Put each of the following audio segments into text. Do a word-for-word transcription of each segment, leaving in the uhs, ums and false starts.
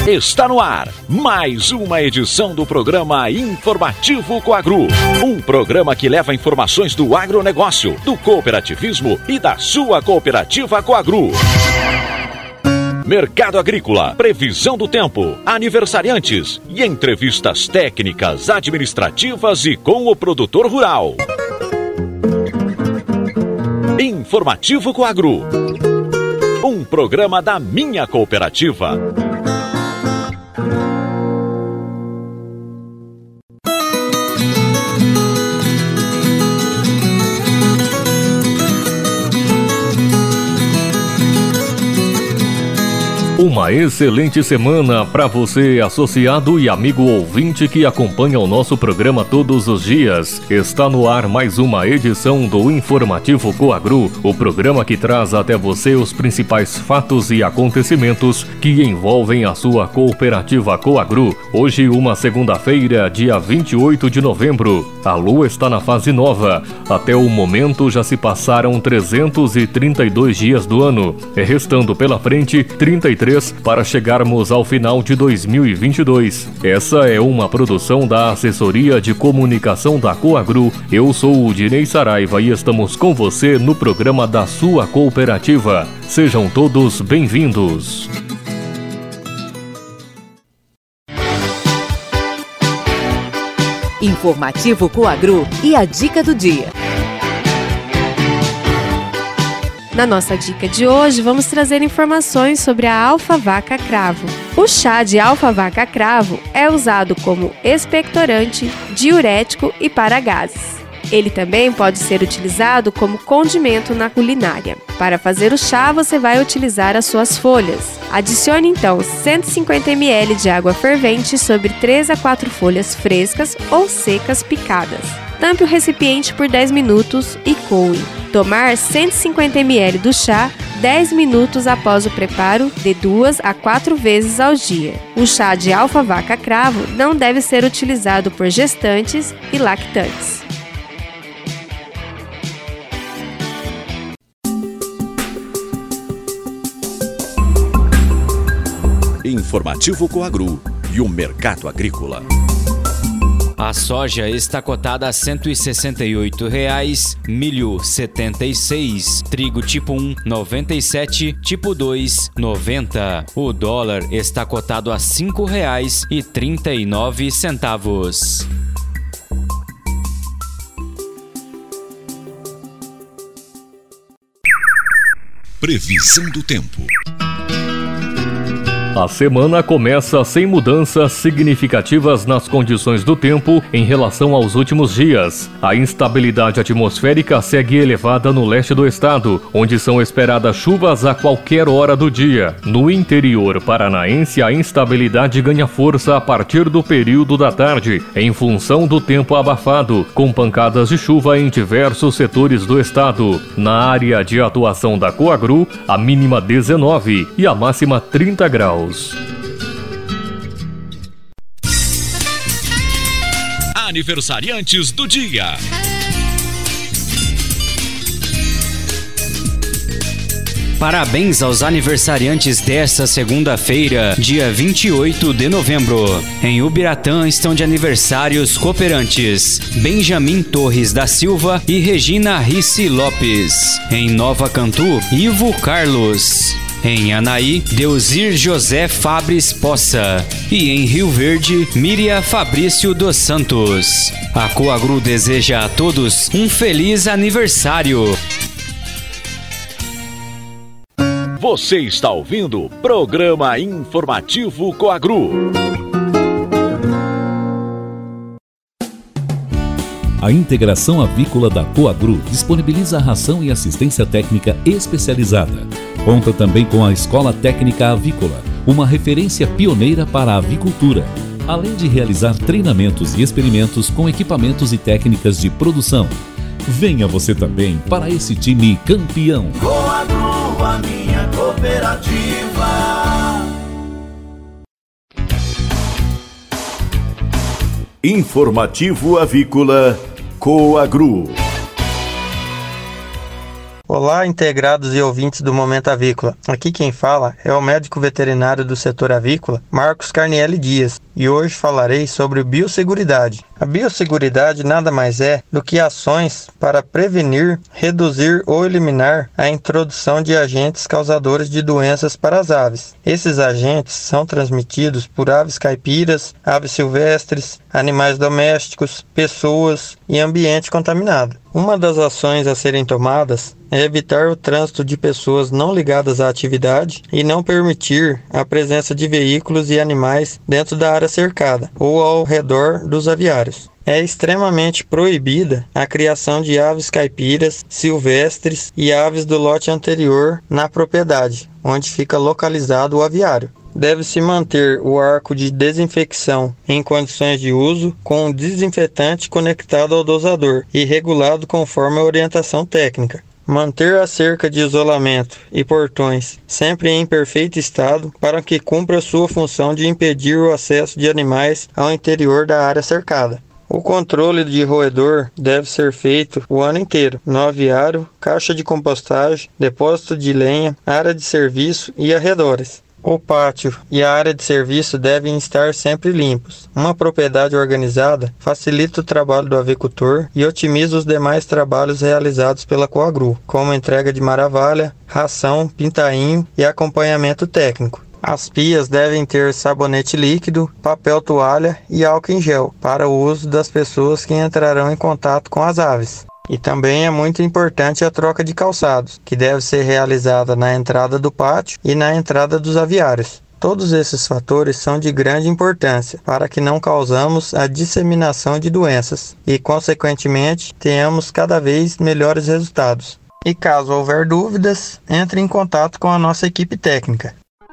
Está no ar mais uma edição do programa Informativo Coagro. Um programa que leva informações do agronegócio, do cooperativismo e da sua cooperativa Coagro. Mercado agrícola, previsão do tempo, aniversariantes e entrevistas técnicas, administrativas e com o produtor rural. Informativo Coagro. Um programa da minha cooperativa. Uma excelente semana para você, associado e amigo ouvinte que acompanha o nosso programa todos os dias. Está no ar mais uma edição do Informativo Coagro, o programa que traz até você os principais fatos e acontecimentos que envolvem a sua cooperativa Coagro. Hoje, uma segunda-feira, dia vinte e oito de novembro. A lua está na fase nova. Até o momento já se passaram trezentos e trinta e dois dias do ano, restando pela frente trinta e três para chegarmos ao final de dois mil e vinte e dois. Essa é uma produção da Assessoria de Comunicação da Coagro. Eu sou o Dinei Saraiva e estamos com você no programa da sua cooperativa. Sejam todos bem-vindos. Informativo Coagro e a dica do dia. Na nossa dica de hoje, vamos trazer informações sobre a alfavaca cravo. O chá de alfavaca cravo é usado como expectorante, diurético e para gases. Ele também pode ser utilizado como condimento na culinária. Para fazer o chá, você vai utilizar as suas folhas. Adicione então cento e cinquenta mililitros de água fervente sobre três a quatro folhas frescas ou secas picadas. Tampe o recipiente por dez minutos e coe. Tomar cento e cinquenta mililitros do chá dez minutos após o preparo, de duas a quatro vezes ao dia. O chá de alfavaca cravo não deve ser utilizado por gestantes e lactantes. Informativo Coagro e o mercado agrícola. A soja está cotada a cento e sessenta e oito reais, milho setenta e seis, trigo tipo um noventa e sete, tipo dois noventa. O dólar está cotado a cinco reais e trinta e nove centavos. Previsão do tempo. A semana começa sem mudanças significativas nas condições do tempo em relação aos últimos dias. A instabilidade atmosférica segue elevada no leste do estado, onde são esperadas chuvas a qualquer hora do dia. No interior paranaense, a instabilidade ganha força a partir do período da tarde, em função do tempo abafado, com pancadas de chuva em diversos setores do estado. Na área de atuação da Coagro, a mínima dezenove e a máxima trinta graus. Aniversariantes do dia. Parabéns aos aniversariantes desta segunda-feira, dia vinte e oito de novembro. Em Ubiratã estão de aniversários cooperantes Benjamin Torres da Silva e Regina Ricci Lopes. Em Nova Cantu, Ivo Carlos. Em Anaí, Deusir José Fabris Poça. E em Rio Verde, Miriam Fabrício dos Santos. A Coagro deseja a todos um feliz aniversário. Você está ouvindo o programa Informativo Coagro. A integração avícola da Coagro disponibiliza a ração e assistência técnica especializada. Conta também com a Escola Técnica Avícola, uma referência pioneira para a avicultura, além de realizar treinamentos e experimentos com equipamentos e técnicas de produção. Venha você também para esse time campeão. Coagro, a minha cooperativa. Informativo Avícola Coagro. Olá, integrados e ouvintes do Momento Avícola. Aqui quem fala é o médico veterinário do setor avícola, Marcos Carnielli Dias, e hoje falarei sobre biosseguridade. A biosseguridade nada mais é do que ações para prevenir, reduzir ou eliminar a introdução de agentes causadores de doenças para as aves. Esses agentes são transmitidos por aves caipiras, aves silvestres, animais domésticos, pessoas e ambiente contaminado. Uma das ações a serem tomadas é evitar o trânsito de pessoas não ligadas à atividade e não permitir a presença de veículos e animais dentro da área cercada ou ao redor dos aviários. É extremamente proibida a criação de aves caipiras, silvestres e aves do lote anterior na propriedade, onde fica localizado o aviário. Deve-se manter o arco de desinfecção em condições de uso com um desinfetante conectado ao dosador e regulado conforme a orientação técnica. Manter a cerca de isolamento e portões sempre em perfeito estado para que cumpra sua função de impedir o acesso de animais ao interior da área cercada. O controle de roedor deve ser feito o ano inteiro no aviário, caixa de compostagem, depósito de lenha, área de serviço e arredores. O pátio e a área de serviço devem estar sempre limpos. Uma propriedade organizada facilita o trabalho do avicultor e otimiza os demais trabalhos realizados pela Coagru, como entrega de maravalha, ração, pintainho e acompanhamento técnico. As pias devem ter sabonete líquido, papel toalha e álcool em gel para o uso das pessoas que entrarão em contato com as aves. E também é muito importante a troca de calçados, que deve ser realizada na entrada do pátio e na entrada dos aviários. Todos esses fatores são de grande importância para que não causamos a disseminação de doenças e, consequentemente, tenhamos cada vez melhores resultados. E caso houver dúvidas, entre em contato com a nossa equipe técnica.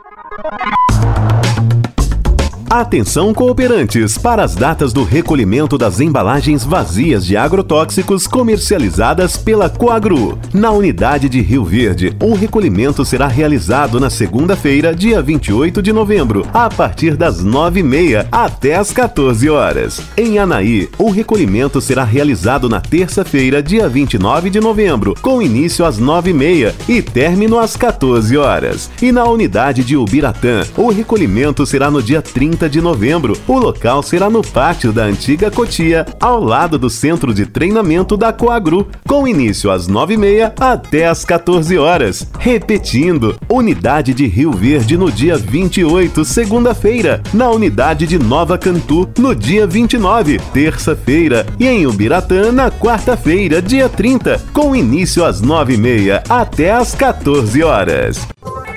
Atenção cooperantes para as datas do recolhimento das embalagens vazias de agrotóxicos comercializadas pela Coagru. Na unidade de Rio Verde, o recolhimento será realizado na segunda-feira, dia vinte e oito de novembro, a partir das nove e meia até as quatorze horas. Em Anaí, o recolhimento será realizado na terça-feira, dia vinte e nove de novembro, com início às nove e meia e término às quatorze horas. E na unidade de Ubiratã, o recolhimento será no dia trinta de novembro. O local será no pátio da antiga Cotia, ao lado do centro de treinamento da Coagru, com início às nove e meia até às quatorze horas. Repetindo, unidade de Rio Verde no dia vinte e oito, segunda-feira, na unidade de Nova Cantu no dia vinte e nove, terça-feira, e em Ubiratã na quarta-feira, dia trinta, com início às nove e meia até às quatorze horas.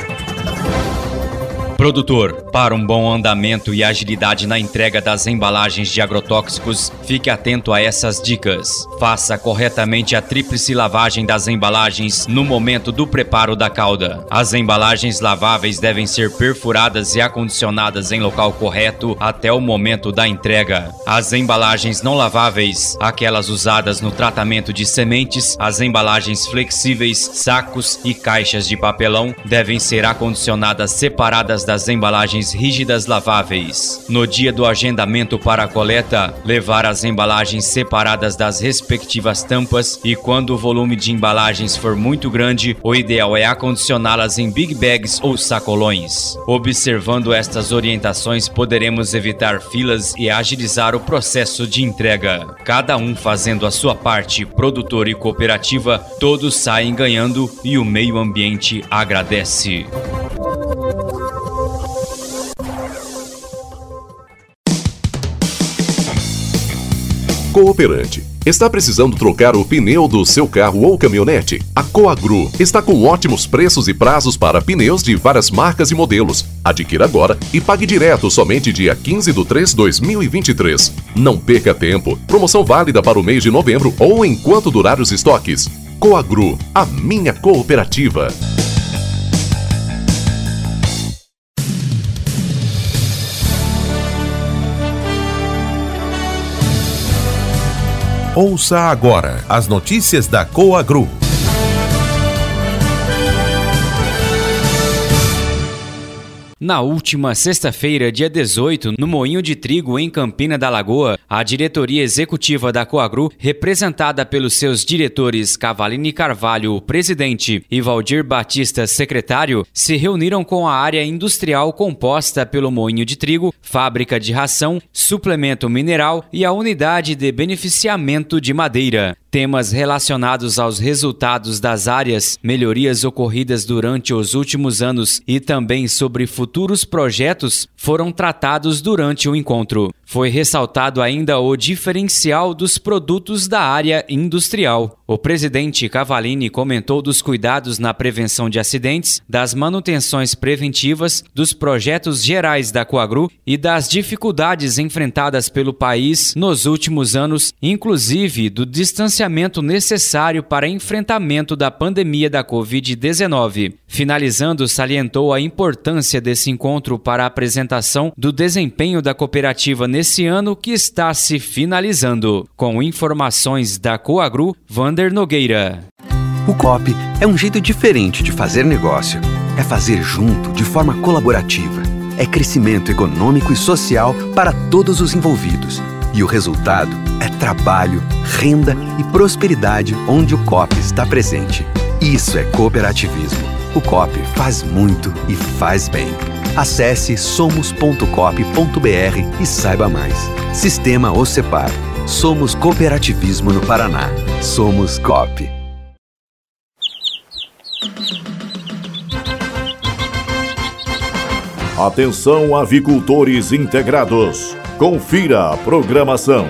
Produtor, para um bom andamento e agilidade na entrega das embalagens de agrotóxicos, fique atento a essas dicas. Faça corretamente a tríplice lavagem das embalagens no momento do preparo da cauda. As embalagens laváveis devem ser perfuradas e acondicionadas em local correto até o momento da entrega. As embalagens não laváveis, aquelas usadas no tratamento de sementes, as embalagens flexíveis, sacos e caixas de papelão, devem ser acondicionadas separadas das embalagens rígidas laváveis. No dia do agendamento para a coleta, levar as embalagens separadas das respectivas tampas e quando o volume de embalagens for muito grande, o ideal é acondicioná-las em big bags ou sacolões. Observando estas orientações, poderemos evitar filas e agilizar o processo de entrega. Cada um fazendo a sua parte, produtor e cooperativa, todos saem ganhando e o meio ambiente agradece. Cooperante, está precisando trocar o pneu do seu carro ou caminhonete? A Coagru está com ótimos preços e prazos para pneus de várias marcas e modelos. Adquira agora e pague direto somente dia quinze de três de dois mil e vinte e três. Não perca tempo. Promoção válida para o mês de novembro ou enquanto durar os estoques. Coagru, a minha cooperativa. Ouça agora as notícias da Coagru. Na última sexta-feira, dia dezoito, no Moinho de Trigo, em Campina da Lagoa, a diretoria executiva da Coagru, representada pelos seus diretores Cavalini Carvalho, presidente, e Valdir Batista, secretário, se reuniram com a área industrial composta pelo Moinho de Trigo, fábrica de ração, suplemento mineral e a unidade de beneficiamento de madeira. Temas relacionados aos resultados das áreas, melhorias ocorridas durante os últimos anos e também sobre futuros projetos foram tratados durante o encontro. Foi ressaltado ainda o diferencial dos produtos da área industrial. O presidente Cavalini comentou dos cuidados na prevenção de acidentes, das manutenções preventivas, dos projetos gerais da Coagru e das dificuldades enfrentadas pelo país nos últimos anos, inclusive do distanciamento necessário para enfrentamento da pandemia da covid dezenove. Finalizando, salientou a importância desse encontro para a apresentação do desempenho da cooperativa nesse ano que está se finalizando. Com informações da Coagru, Vander Nogueira. O C O P é um jeito diferente de fazer negócio. É fazer junto, de forma colaborativa. É crescimento econômico e social para todos os envolvidos. E o resultado é trabalho, renda e prosperidade onde o C O P está presente. Isso é cooperativismo. O C O P faz muito e faz bem. Acesse somos ponto coop ponto br e saiba mais. Sistema OCEPAR. Somos cooperativismo no Paraná. Somos C O P. Atenção, avicultores integrados. Confira a programação.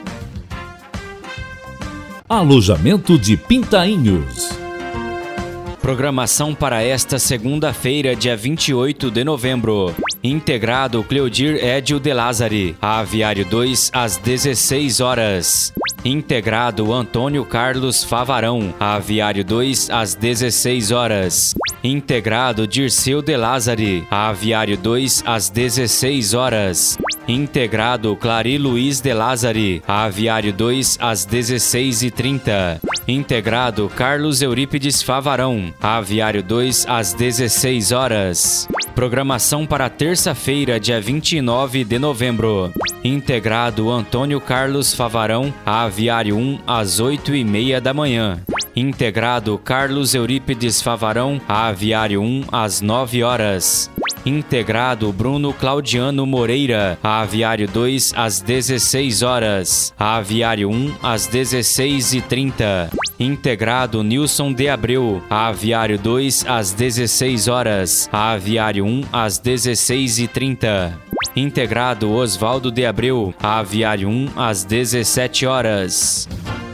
Alojamento de Pintainhos. Programação para esta segunda-feira, dia vinte e oito de novembro. Integrado Cleodir Edio de Lázari, Aviário dois, às dezesseis horas. Integrado Antônio Carlos Favarão, Aviário dois, às dezesseis horas. Integrado Dirceu de Lázari, Aviário dois, às dezesseis horas. Integrado Clari Luiz de Lázari, Aviário dois, às dezesseis e trinta. Integrado Carlos Eurípides Favarão, Aviário dois, às dezesseis horas. Programação para terça-feira, dia vinte e nove de novembro. Integrado Antônio Carlos Favarão, Aviário um, às oito e meia da manhã. Integrado Carlos Eurípides Favarão, Aviário um, às nove horas. Integrado Bruno Claudiano Moreira, Aviário dois, às dezesseis horas. Aviário um, às dezesseis e trinta. Integrado Nilson de Abreu, Aviário dois, às dezesseis horas. Aviário um, às dezesseis e trinta. Integrado Osvaldo de Abreu, Aviário um, às dezessete horas.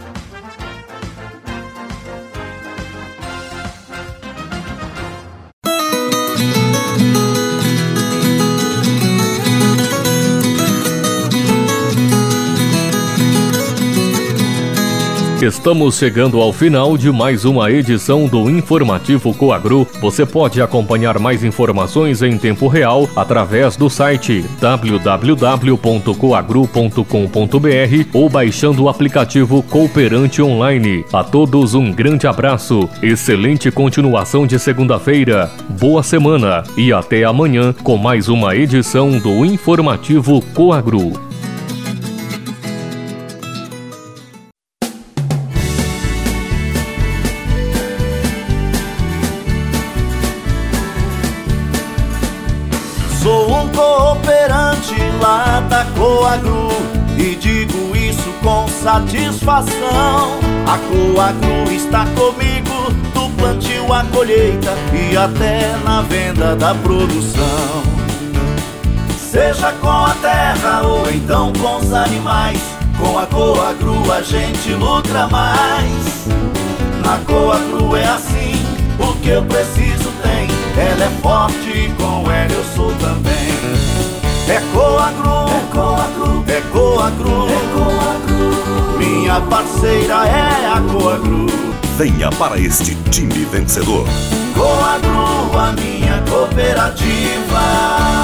Estamos chegando ao final de mais uma edição do Informativo Coagru. Você pode acompanhar mais informações em tempo real através do site w w w ponto coagru ponto com ponto br ou baixando o aplicativo Cooperante Online. A todos um grande abraço, excelente continuação de segunda-feira, boa semana e até amanhã com mais uma edição do Informativo Coagru. Sou um cooperante lá da Coagru e digo isso com satisfação. A Coagru está comigo do plantio à colheita e até na venda da produção. Seja com a terra ou então com os animais, com a Coagru a gente lucra mais. Na Coagru é assim, o que eu preciso tem. Ela é forte e com ela eu sou também. É Coagru, é Coagru, é Coagru, é Coagru. Minha parceira é a Coagru. Venha para este time vencedor. Coagru, a minha cooperativa.